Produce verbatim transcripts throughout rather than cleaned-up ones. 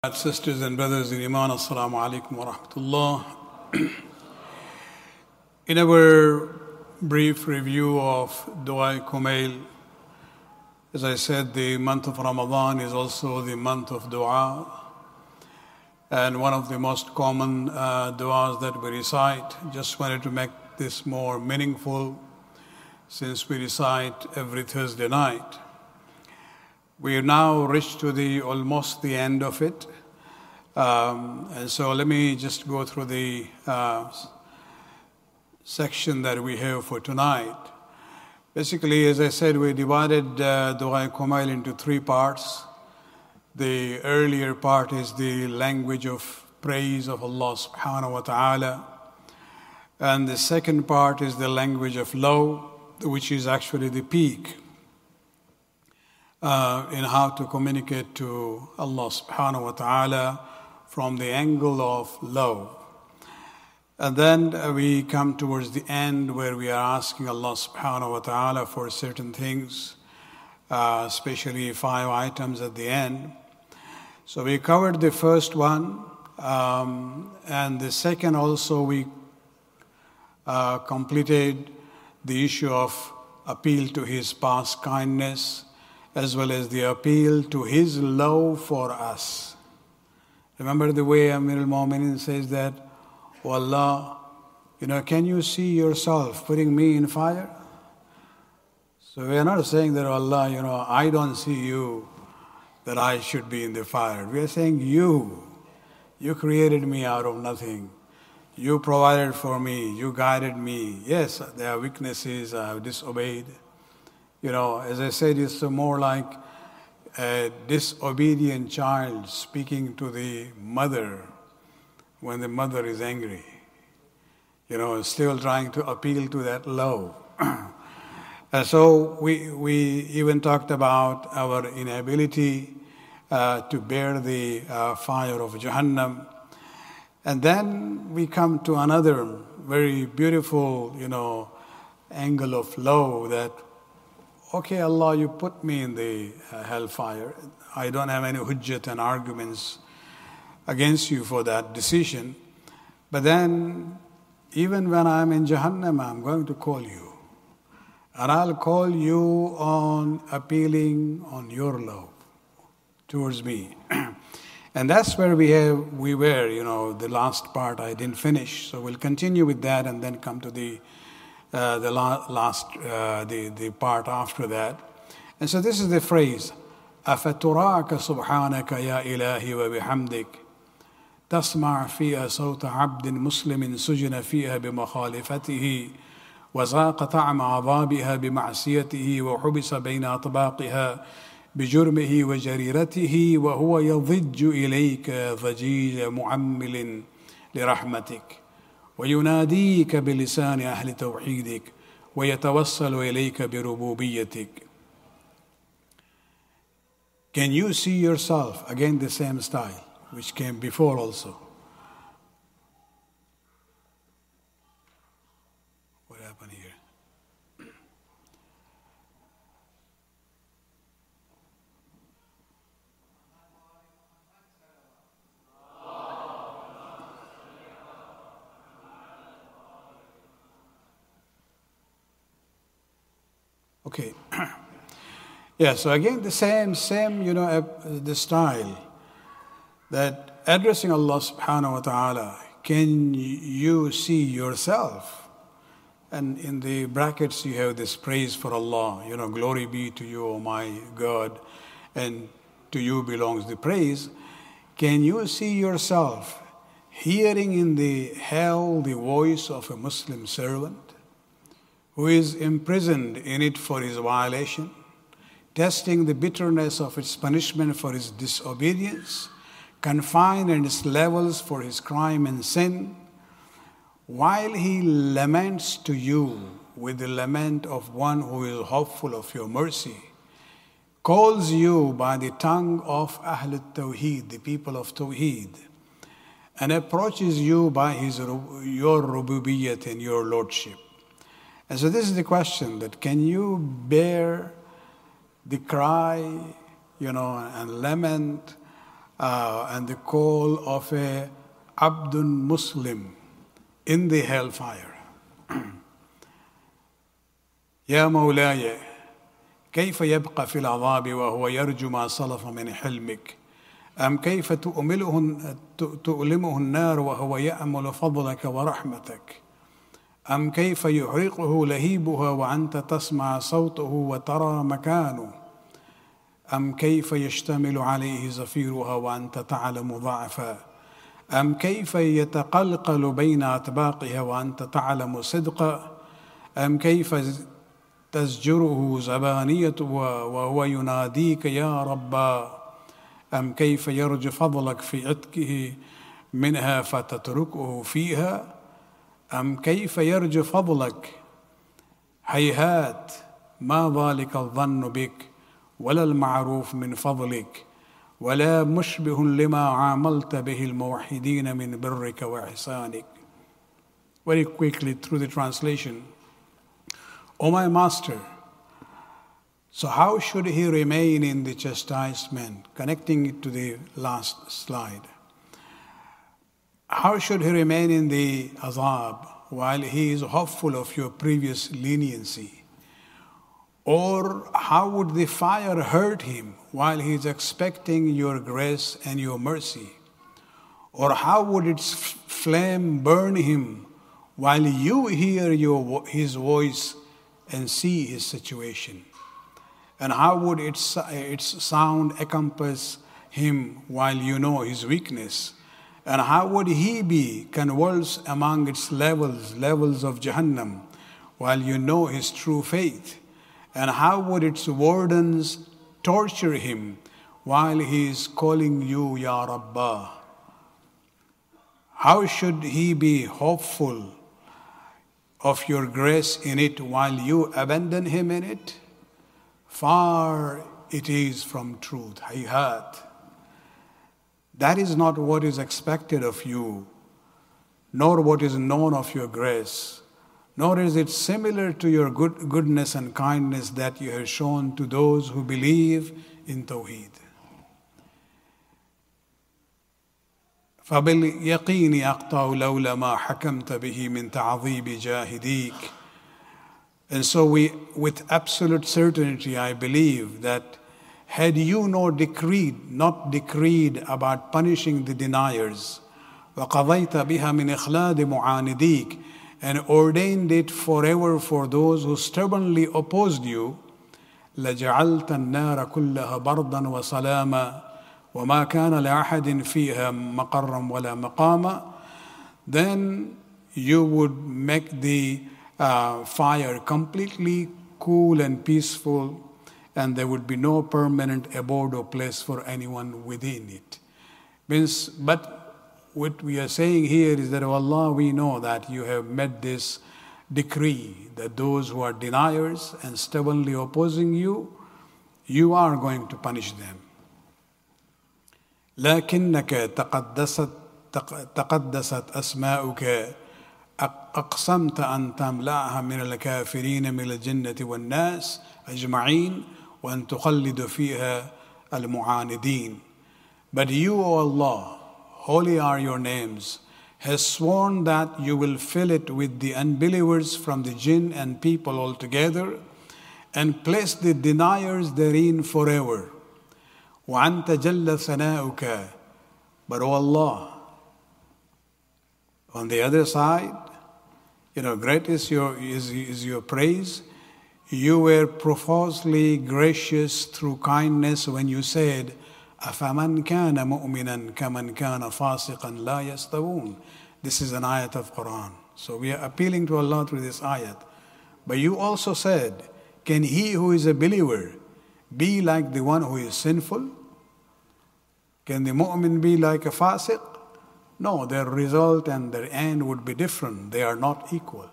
Sisters and brothers in Iman, Assalamu alaikum wa rahmatullah. In our brief review of Dua Kumail, as I said, the month of Ramadan is also the month of dua. And one of the most common uh, duas that we recite, just wanted to make this more meaningful since we recite every Thursday night. We have now reached to the almost the end of it. Um, and so let me just go through the uh, section that we have for tonight. Basically, as I said, we divided uh, Dua Kumail into three parts. The earlier part is the language of praise of Allah subhanahu wa ta'ala. And the second part is the language of love, which is actually the peak. Uh, in how to communicate to Allah subhanahu wa ta'ala from the angle of love. And then uh, we come towards the end where we are asking Allah subhanahu wa ta'ala for certain things, uh, especially five items at the end. So we covered the first one, um, and the second also we uh, completed the issue of appeal to His past kindness, as well as the appeal to His love for us. Remember the way Amir al-Mu'minin says that, "Oh Allah, you know, can you see yourself putting me in fire?" So we are not saying that, "Oh Allah, you know, I don't see you, that I should be in the fire." We are saying, you, you created me out of nothing. You provided for me. You guided me. Yes, there are weaknesses. I have disobeyed. You know, as I said, it's more like a disobedient child speaking to the mother when the mother is angry. You know, still trying to appeal to that love. And so we we even talked about our inability uh, to bear the uh, fire of Jahannam. And then we come to another very beautiful, you know, angle of love that, okay, Allah, you put me in the uh, hellfire. I don't have any hujjat and arguments against you for that decision. But then, even when I'm in Jahannam, I'm going to call you. And I'll call you on appealing on your love towards me. And that's where we have, we were, you know, the last part I didn't finish. So we'll continue with that and then come to the Uh, the la- last, uh, the, the part after that. And so this is the phrase, أَفَتُرَاكَ سُبْحَانَكَ يَا إِلَهِ وَبِحَمْدِكَ تَسْمَعْ فِيهَا صَوْتَ عَبْدٍ مُسْلِمٍ سُجِنَ فِيهَا بِمَخَالِفَتِهِ وَذَاقَ طَعْمَ عَذَابِهَا بِمَعْصِيَتِهِ وَحُبِسَ بَيْنَ أَطْبَاقِهَا بِجُرْمِهِ وَجَرِيرَتِهِ وَهُوَ يَضِجُّ إِلَيْكَ ضَجِيجَ مُعَمِّلٍ لِرَحْمَتِكَ ويناديك بلسان أهل توحيدك ويتوسل إليك بربوبيتك. Can you see yourself? Again, the same style, which came before also. What happened here? Okay. Yeah, so again, the same, same, you know, uh, the style that addressing Allah subhanahu wa ta'ala, can you see yourself? And in the brackets, you have this praise for Allah, you know, glory be to you, O my God, and to you belongs the praise. Can you see yourself hearing in the hell the voice of a Muslim servant who is imprisoned in it for his violation, testing the bitterness of its punishment for his disobedience, confined in its levels for his crime and sin, while he laments to you with the lament of one who is hopeful of your mercy, calls you by the tongue of Ahl al-Tawheed, the people of Tawheed, and approaches you by his your rububiyyat and your lordship. And so this is the question, that can you bear the cry, you know, and lament uh, and the call of a Abdun Muslim in the hellfire. يا مولاي كيف يبقى في العذاب وهو يرجو ما سلف من حلمك أم كيف تؤمله تؤلمه النار وهو يأمل فضلك ورحمتك أم كيف يحرقه لهيبها وأنت تسمع صوته وترى مكانه أم كيف يشتمل عليه زفيرها وأنت تعلم ضعفا أم كيف يتقلقل بين أطباقها وأنت تعلم صدقا أم كيف تزجره زبانيتها وهو يناديك يا ربا أم كيف يرجو فضلك في عتقه منها فتتركه فيها أم كيف يرجو فضلك هيهات ما ذلك الظن بك ولا المعروف من فضلك ولا مشبه لما عاملت به الموحدين من برك وإحسانك. Very quickly through the translation. O my master, so how should he remain in the chastisement? Connecting it to the last slide. How should he remain in the azab while he is hopeful of your previous leniency? Or how would the fire hurt him while he is expecting your grace and your mercy? Or how would its flame burn him while you hear your, his voice and see his situation? And how would its, its sound encompass him while you know his weakness? And how would he be convulsed among its levels, levels of Jahannam, while you know his true faith? And how would its wardens torture him while he is calling you, Ya Rabbah? How should he be hopeful of your grace in it while you abandon him in it? Far it is from truth. Hayhat. That is not what is expected of you, nor what is known of your grace, nor is it similar to your good, goodness and kindness that you have shown to those who believe in Tawheed. فَبِالْيَقِينِ أَقْطَعُ لَوْلَا مَا حَكَمْتَ بِهِ مِنْ تَعْظِيبِ جَاهِدِيكَ. And so we, with absolute certainty, I believe that had you not decreed, not decreed about punishing the deniers, وَقَضَيْتَ بِهَا مِنْ إِخْلَادِ مُعَانِدِيكَ, and ordained it forever for those who stubbornly opposed you, لَجَعَلْتَ النَّارَ كُلَّهَا بَرْدًا وَسَلَامًا وَمَا كَانَ لَأَحَدٍ فِيهَا مَقَرًّا وَلَا مَقَامًا. Then you would make the uh, fire completely cool and peaceful, and there would be no permanent abode or place for anyone within it. Means, but what we are saying here is that, oh Allah, we know that you have made this decree that those who are deniers and stubbornly opposing you, you are going to punish them. لكنك تقدست تقدست أسماؤك أقسمت أن تملأها من الكافرين من الجنة والناس أجمعين وأن تخلد فيها المعاندين. But you, O Allah, holy are your names, has sworn that you will fill it with the unbelievers from the jinn and people altogether, and place the deniers therein forever. وَأَنْتَ جَلَّ ثَنَاؤُكَ. But O Allah, on the other side, you know, great is your, is, is your praise. You were profusely gracious through kindness when you said, أَفَمَنْ كَانَ مُؤْمِنًا كَمَنْ كَانَ فَاسِقًا لَا يَسْتَوُونَ. This is an ayat of Quran. So we are appealing to Allah through this ayat. But you also said, can he who is a believer be like the one who is sinful? Can the mu'min be like a fasiq? No, their result and their end would be different. They are not equal.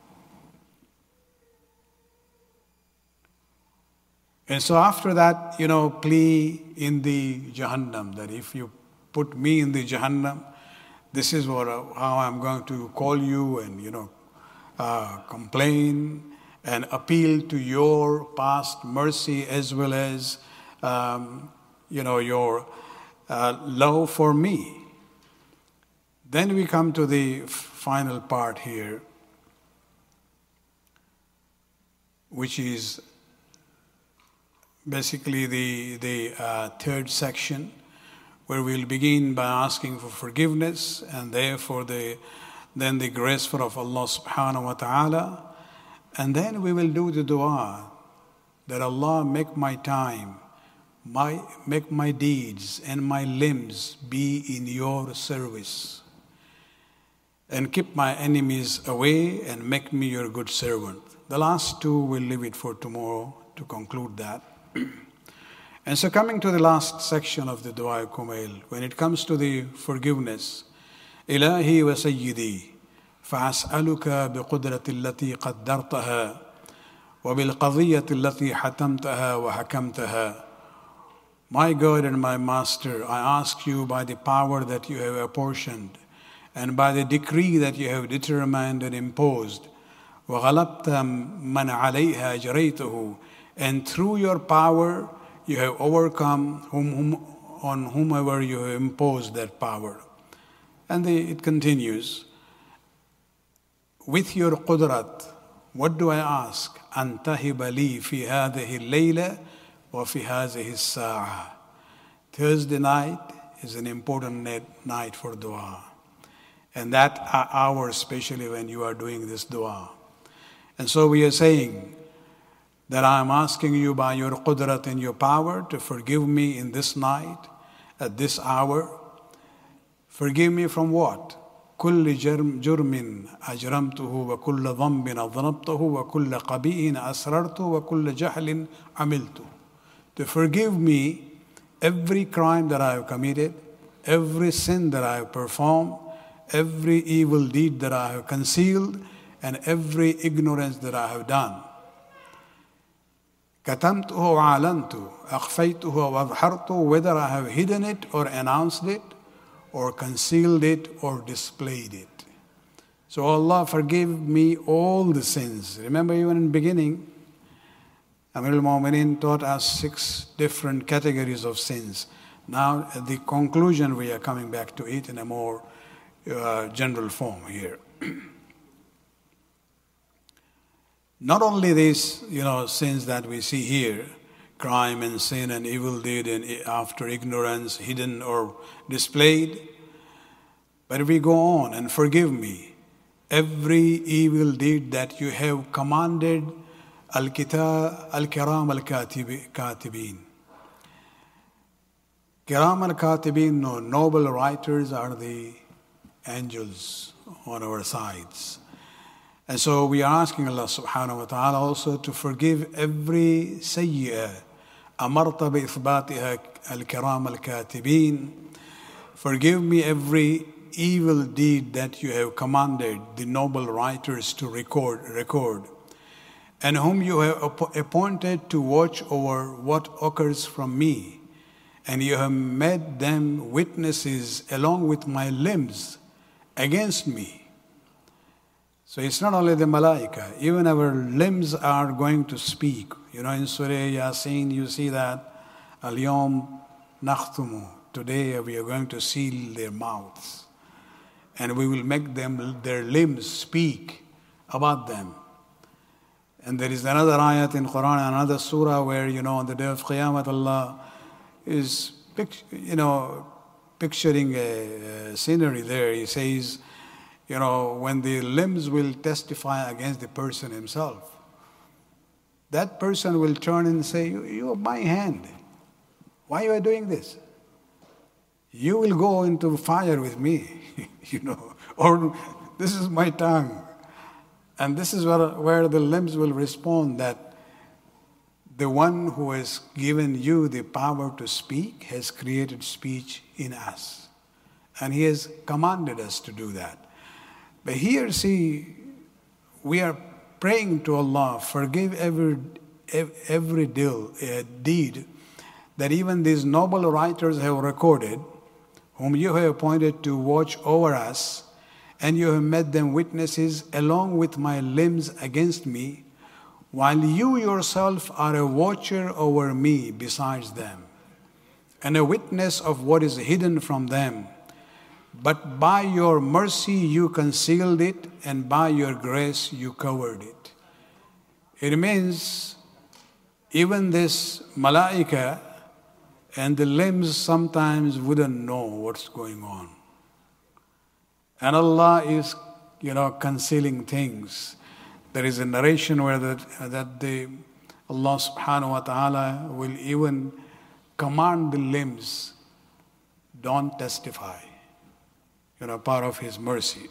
And so after that, you know, plea in the Jahannam, that if you put me in the Jahannam, this is what, how I'm going to call you and, you know, uh, complain and appeal to your past mercy as well as, um, you know, your uh, love for me. Then we come to the f- final part here, which is basically the, the uh, third section, where we'll begin by asking for forgiveness and therefore the, then the graceful of Allah subhanahu wa ta'ala. And then we will do the dua that Allah make my time, my, make my deeds and my limbs be in your service. And keep my enemies away and make me your good servant. The last two we'll leave it for tomorrow to conclude that. And so coming to the last section of the Dua Kumail, when it comes to the forgiveness, Ilahi wa Sayyidi, فأسألك بقدرة التي قدرتها وبالقضية التي حتمتها وحكمتها. My God and my Master, I ask you by the power that you have apportioned and by the decree that you have determined and imposed, وغلبت من عليها جريته, and through your power you have overcome whom, whom, on whomever you have imposed that power. And the, it continues, with your qudrat, what do I ask? أن تهب لي في هذه الليلة وفي هذه الساعة. Thursday night is an important night for dua. And that hour, especially when you are doing this dua. And so we are saying that I am asking you by your qudrat and your power to forgive me in this night, at this hour. Forgive me from what? كل جرم جرم أجرمته وكل ذنب أذنبته وكل قبيح أسررته وكل جهل عملته. To forgive me every crime that I have committed, every sin that I have performed, every evil deed that I have concealed, and every ignorance that I have done. كتمته وعلنته أخفيته وأظهرته, whether I have hidden it or announced it, or concealed it or displayed it. So Allah forgive me all the sins. Remember, even in the beginning, Amir al-Mu'mineen taught us six different categories of sins. Now at the conclusion we are coming back to it in a more uh, general form here. Not only these, you know, sins that we see here, crime and sin and evil deed and after ignorance, hidden or displayed. But we go on and forgive me every evil deed that you have commanded al-kitab al-kiram al-katibin. Kiram al-katibin, no, noble writers are the angels on our sides. And so we are asking Allah subhanahu wa ta'ala also to forgive every sayyi'ah. Amarta bi ithbatiha al-kiram al-katibin. Forgive me every evil deed that you have commanded the noble writers to record, record, and whom you have appointed to watch over what occurs from me, and you have made them witnesses along with my limbs against me. So it's not only the malaika, even our limbs are going to speak. You know, in Surah Yasin, you see that, Al-Yawm nakhtumu, today we are going to seal their mouths. And we will make them, their limbs speak about them. And there is another ayat in Quran, another surah where, you know, on the day of Qiyamah, Allah is, you know, picturing a, a scenery there. He says, you know, when the limbs will testify against the person himself, that person will turn and say, you, you are my hand. Why you are doing this? You will go into fire with me, you know, or this is my tongue. And this is where, where the limbs will respond that the one who has given you the power to speak has created speech in us. And he has commanded us to do that. But here, see, we are praying to Allah, forgive every, every deal, uh, deed that even these noble writers have recorded, whom you have appointed to watch over us, and you have made them witnesses along with my limbs against me, while you yourself are a watcher over me besides them. and a witness of what is hidden from them. But by your mercy you concealed it, and by your grace you covered it. It means even this malaika and the limbs sometimes wouldn't know what's going on. And Allah is, you know, concealing things. There is a narration where that, that the Allah subhanahu wa ta'ala will even command the limbs, don't testify. You know, part of His mercy.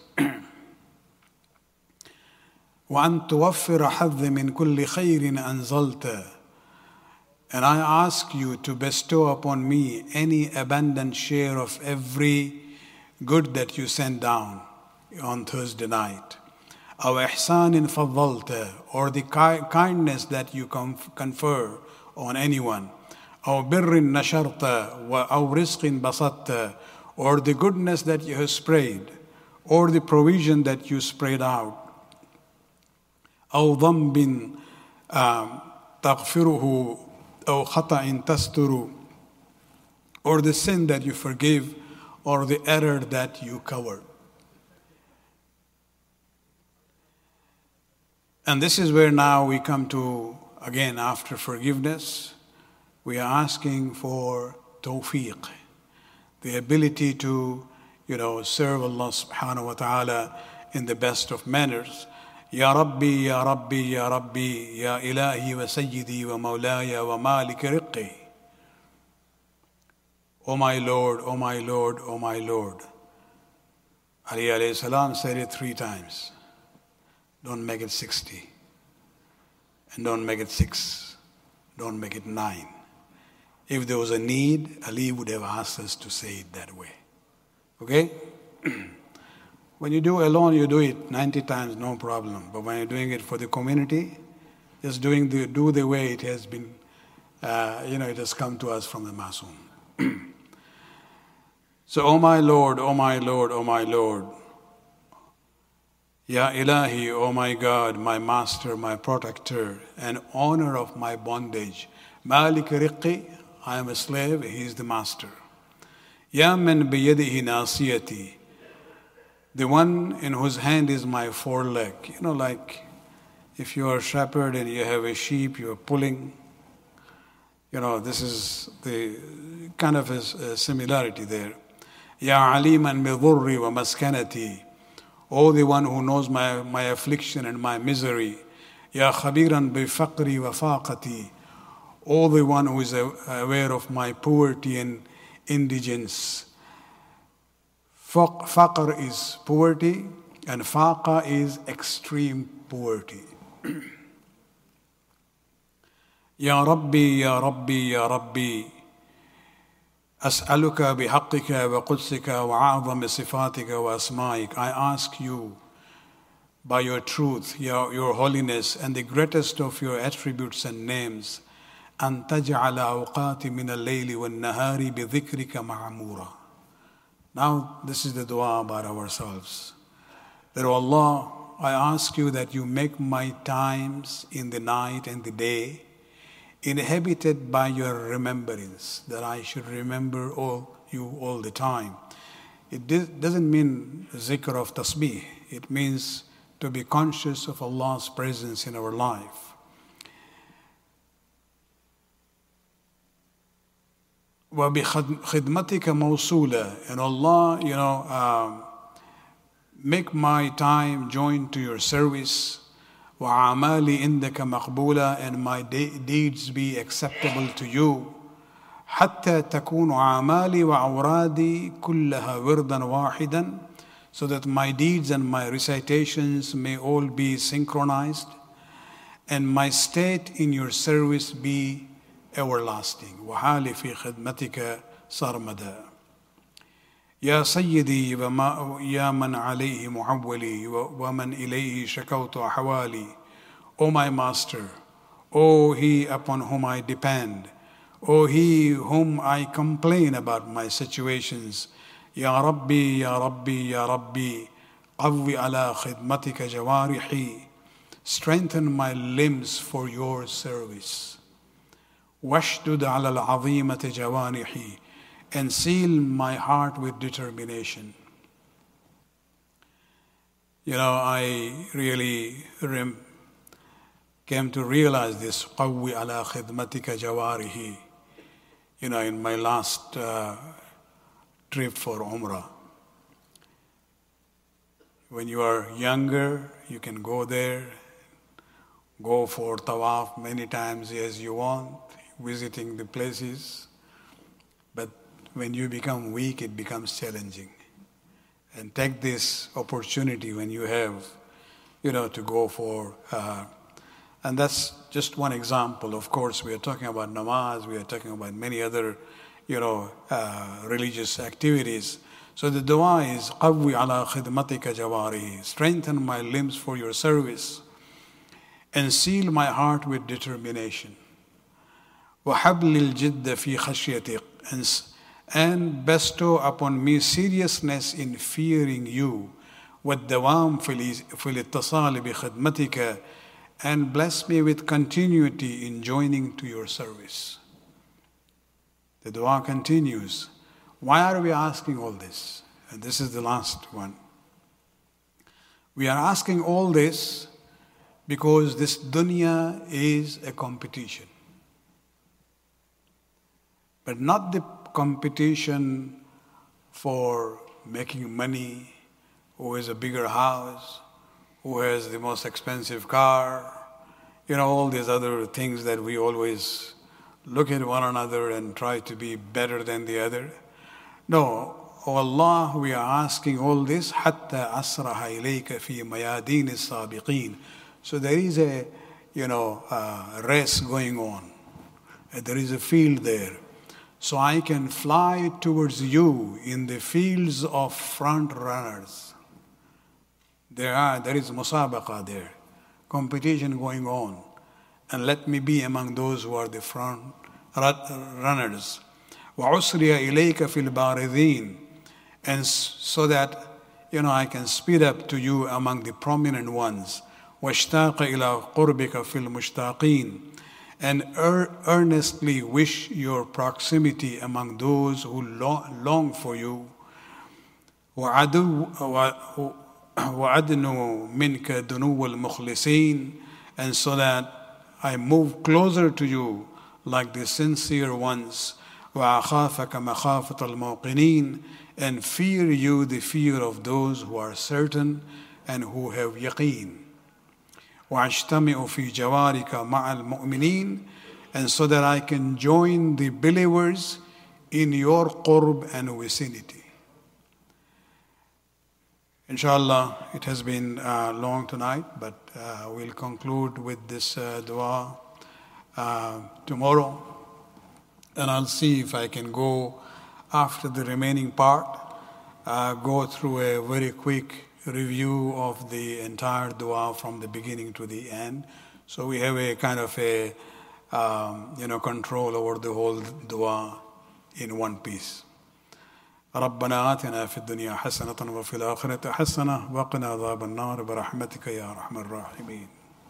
وَأَن تُوَفِّرَ حَظِّ مِنْ كُلِّ خَيْرٍ أَنزَلْتَ. And I ask you to bestow upon me any abundant share of every good that you send down on Thursday night. أَوْ إِحْسَانٍ فَضَّلْتَ. Or the ki- kindness that you confer on anyone. أَوْ بِرٍّ نَشَرْتَ وَأَوْ رِزْقٍ بَسَطْتَ. Or the goodness that you have sprayed, or the provision that you sprayed out. أَوْ ذَنْبٍ تَغْفِرُهُ أَوْ خَطَأٍ تَسْتُرُ. Or the sin that you forgive, or the error that you cover. And this is where now we come to, again, after forgiveness, we are asking for tawfiq, the ability to, you know, serve Allah subhanahu wa ta'ala in the best of manners. Ya Rabbi, Ya Rabbi, Ya Rabbi, Ya Ilahi wa Sayyidi wa Mawlaya wa Malik Riqqi. O my Lord, O my Lord, O my Lord. Ali alayhi salam said it three times. Don't make it sixty. And don't make it six. Don't make it nine. If there was a need, Ali would have asked us to say it that way. Okay? When you do alone, you do it ninety times, no problem. But when you're doing it for the community, just doing the, do the way it has been, uh, you know, it has come to us from the Masoom. So, oh my Lord, oh my Lord, oh my Lord. Ya Ilahi, oh my God, my Master, my Protector, and owner of my bondage. Malik Riqqi, I am a slave, He is the Master. Ya man biyadihi nasiyati, the one in whose hand is my foreleg. You know, like if you are a shepherd and you have a sheep, you are pulling. You know, this is the kind of a, a similarity there. Ya aliman bi dhurri wa maskanati, oh, the one who knows my, my affliction and my misery. Ya khabiran bi faqri wa faqati, oh, the one who is aware of my poverty and indigence. Faqr is poverty, and faqa is extreme poverty. Ya Rabbi, Ya Rabbi, Ya Rabbi, as'aluka bihaqqika wa qudsika wa a'zami sifatika wa asma'ik. I ask you by your truth, your, your holiness, and the greatest of your attributes and names, أن تجعل أوقاتي من الليل والنهار بذكرك معمورا. Now, this is the dua about ourselves. That, oh Allah, I ask you that you make my times in the night and the day inhabited by your remembrance, that I should remember all you all the time. It doesn't mean zikr of tasbih. It means to be conscious of Allah's presence in our life. وَبِخِدْمَتِكَ مَوْصُولًا. And Allah, you know, um, make my time joined to your service. وَعَمَالِي إِنْدَكَ مَقْبُولًا. And my de- deeds be acceptable to you. حَتَّى تَكُونُ عَمَالِي وَأَوْرَادِي كُلَّهَا وِرْدًا وَاحِدًا. So that my deeds and my recitations may all be synchronized, and my state in your service be everlasting. وحالي في خدمتك صرمدا. يا سيدي يا من عليه معولي ومن إليه شكوت أحوالي. O my master, O he upon whom I depend, O he whom I complain about my situations. يا ربي يا ربي يا ربي قوي على خدمتك جوارحي. Strengthen my limbs for your service. واشدد على العظيمة جوانحي. and seal my heart with determination. You know, I really rem- came to realize this, قَوِّ عَلَى خِدْمَتِكَ جَوَارِهِ, you know, in my last uh, trip for Umrah. When you are younger, you can go there, go for tawaf many times as you want, visiting the places. But when you become weak, it becomes challenging. And take this opportunity when you have, you know, to go for, uh, and that's just one example. Of course, we are talking about namaz, we are talking about many other, you know, uh, religious activities. So the dua is, قَوِّ عَلَى خِدْمَتِكَ جَوَارِهِ, strengthen my limbs for your service, and seal my heart with determination. وَحَبْلِ الْجِدَّ فِي خَشْيَتِكَ, and and bestow upon me seriousness in fearing you, وَالدَّوَامْ فِي الْإِتِّصَالِ بِخِدْمَتِكَ, and bless me with continuity in joining to your service. The dua continues. Why are we asking all this? And this is the last one. We are asking all this because this dunya is a competition. But not the competition for making money, who has a bigger house, who has the most expensive car, you know, all these other things that we always look at one another and try to be better than the other. No, O Allah, we are asking all this, حَتَّى أَسْرَحَ إِلَيْكَ فِي مَيَادِينِ السَّابِقِينَ. So there is a, you know, uh, race going on. There is a field there. So I can fly towards you in the fields of front runners. There are, there is musabaqa there, competition going on. And let me be among those who are the front runners. وَعُسْرِيَ إِلَيْكَ فِي الْبَارِذِينَ, and so that, you know, I can speed up to you among the prominent ones. وَاشْتَاقَ إِلَىٰ قُرْبِكَ فِي الْمُشْتَاقِينَ, and er- earnestly wish your proximity among those who lo- long for you. وَعَدُوَ وَعَدْنُ مِنْكَ دُنُوَّ الْمُخْلِصِينَ, and so that I move closer to you like the sincere ones. وَأَخَافَكَ مَخَافَةَ الْمُوقِنِينَ, and fear you the fear of those who are certain and who have yaqeen. وَأَجْتَمِعُ فِي جَوَارِكَ مَعَ الْمُؤْمِنِينَ, and so that I can join the believers in your qurb and vicinity. Inshallah, it has been uh, long tonight, but uh, we'll conclude with this uh, dua uh, tomorrow. And I'll see if I can go after the remaining part, uh, go through a very quick review of the entire dua from the beginning to the end. So we have a kind of a, um, you know, control over the whole dua in one piece. ربنا آتنا في الدنيا حسنة وفي الآخرة حسنة وقنا عذاب النار برحمتك يا أرحم الراحمين.